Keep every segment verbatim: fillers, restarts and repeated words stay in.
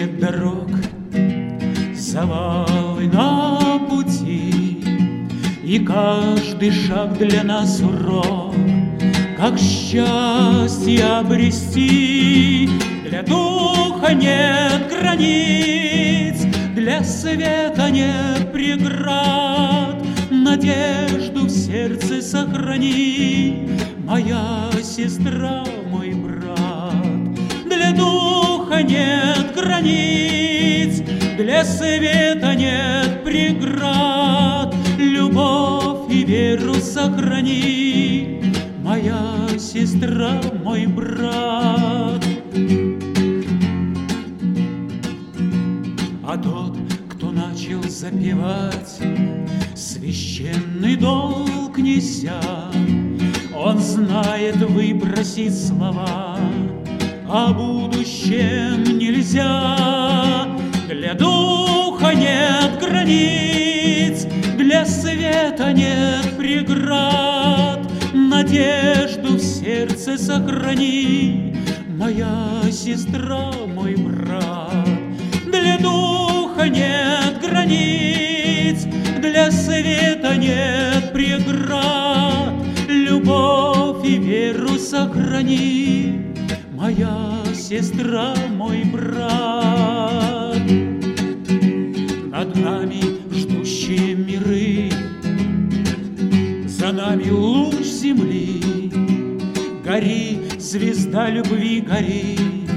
нет дорог, завалы на пути, и каждый шаг для нас урок. Как счастье обрести, для духа нет границ, для света нет преград. Надежду в сердце сохрани, моя сестра, мой брат. Для духа нет границ, для света нет преград. Любовь и веру сохрани, моя сестра, мой брат. А тот, кто начал запевать, священный долг неся, он знает выбросить слова, о будущем нельзя. Для духа нет границ, для света нет преград. Надежду в сердце сохрани, моя сестра, мой брат. Для духа нет границ, для света нет преград. Любовь и веру сохрани, моя сестра, мой брат. Над нами ждущие миры, за нами луч земли. Гори, звезда любви, гори,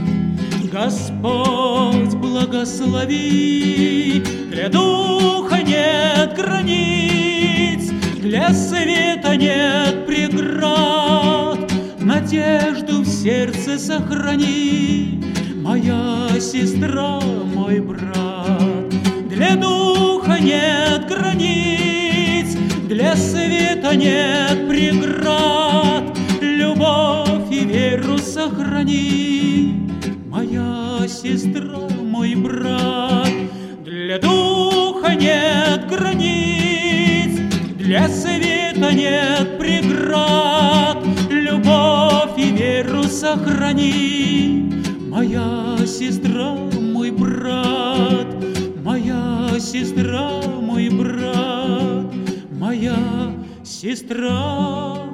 Господь благослови. Для духа нет границ, для света нет преград. Надежду в сердце сохрани, моя сестра, мой брат. Для духа нет границ, для света нет преград. Любовь и веру сохрани, моя сестра, мой брат. Для духа нет границ, для света нет преград. Любовь и веру сохрани, моя сестра, мой брат. Моя сестра, мой брат, моя сестра.